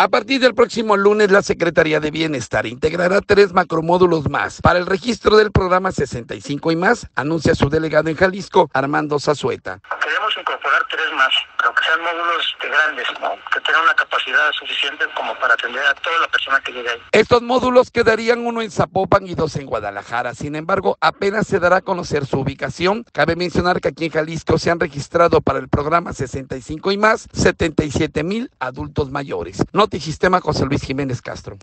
A partir del próximo lunes, la Secretaría de Bienestar integrará 3 macromódulos más para el registro del programa 65 y más, anuncia su delegado en Jalisco, Armando Zazueta. Queremos incorporar 3 más, pero que sean módulos grandes, ¿no? Que tengan una capacidad suficiente como para atender a toda la persona que llegue ahí. Estos módulos quedarían 1 en Zapopan y 2 en Guadalajara. Sin embargo, apenas se dará a conocer su ubicación. Cabe mencionar que aquí en Jalisco se han registrado para el programa 65 y más 77,000 adultos mayores. Notisistema, José Luis Jiménez Castro.